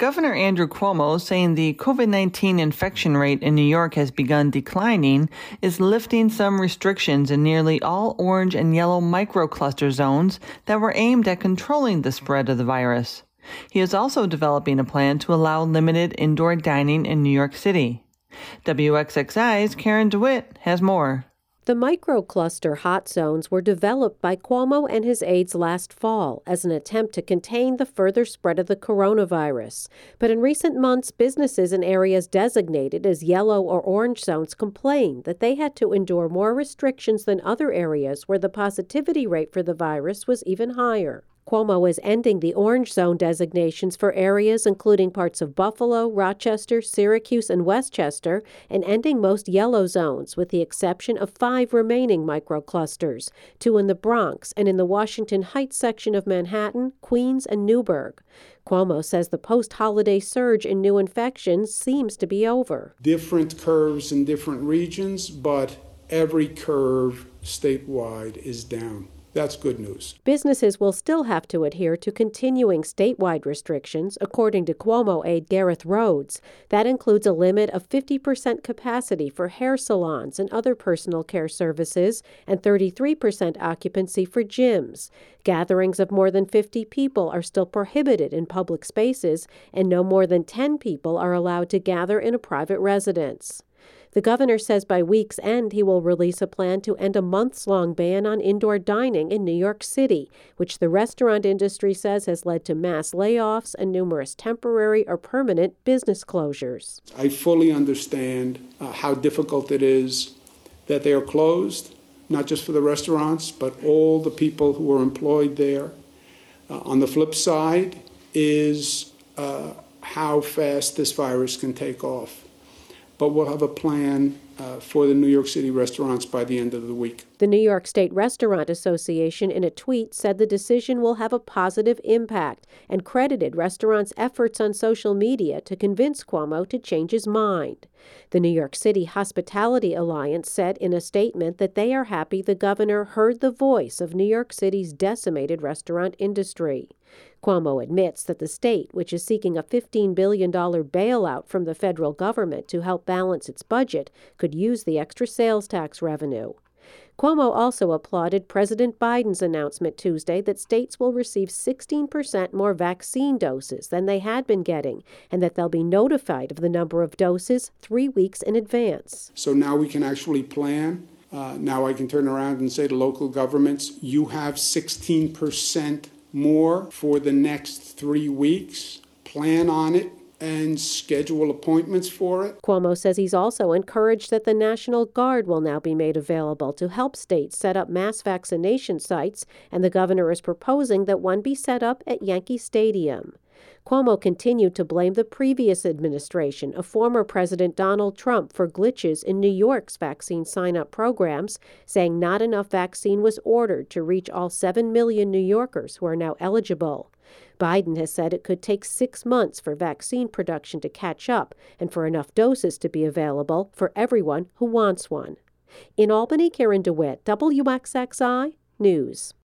Governor Andrew Cuomo, saying the COVID-19 infection rate in New York has begun declining, is lifting some restrictions in nearly all orange and yellow microcluster zones that were aimed at controlling the spread of the virus. He is also developing a plan to allow limited indoor dining in New York City. WXXI's Karen DeWitt has more. The microcluster hot zones were developed by Cuomo and his aides last fall as an attempt to contain the further spread of the coronavirus. But in recent months, businesses in areas designated as yellow or orange zones complained that they had to endure more restrictions than other areas where the positivity rate for the virus was even higher. Cuomo is ending the orange zone designations for areas including parts of Buffalo, Rochester, Syracuse, and Westchester, and ending most yellow zones with the exception of 5 remaining microclusters, 2 in the Bronx and in the Washington Heights section of Manhattan, Queens, and Newburgh. Cuomo says the post-holiday surge in new infections seems to be over. Different curves in different regions, but every curve statewide is down. That's good news. Businesses will still have to adhere to continuing statewide restrictions, according to Cuomo aide Gareth Rhodes. That includes a limit of 50% capacity for hair salons and other personal care services and 33% occupancy for gyms. Gatherings of more than 50 people are still prohibited in public spaces, and no more than 10 people are allowed to gather in a private residence. The governor says by week's end he will release a plan to end a months-long ban on indoor dining in New York City, which the restaurant industry says has led to mass layoffs and numerous temporary or permanent business closures. I fully understand how difficult it is that they are closed, not just for the restaurants, but all the people who are employed there. On the flip side is how fast this virus can take off. But we'll have a plan for the New York City restaurants by the end of the week. The New York State Restaurant Association in a tweet said the decision will have a positive impact and credited restaurants' efforts on social media to convince Cuomo to change his mind. The New York City Hospitality Alliance said in a statement that they are happy the governor heard the voice of New York City's decimated restaurant industry. Cuomo admits that the state, which is seeking a $15 billion bailout from the federal government to help balance its budget, could use the extra sales tax revenue. Cuomo also applauded President Biden's announcement Tuesday that states will receive 16% more vaccine doses than they had been getting, and that they'll be notified of the number of doses 3 weeks in advance. So now we can actually plan. Now I can turn around and say to local governments, you have 16% more for the next 3 weeks. Plan on it and schedule appointments for it. Cuomo says he's also encouraged that the National Guard will now be made available to help states set up mass vaccination sites, and the governor is proposing that one be set up at Yankee Stadium. Cuomo continued to blame the previous administration of former President Donald Trump for glitches in New York's vaccine sign-up programs, saying not enough vaccine was ordered to reach all 7 million New Yorkers who are now eligible. Biden has said it could take 6 months for vaccine production to catch up and for enough doses to be available for everyone who wants one. In Albany, Karen DeWitt, WXXI News.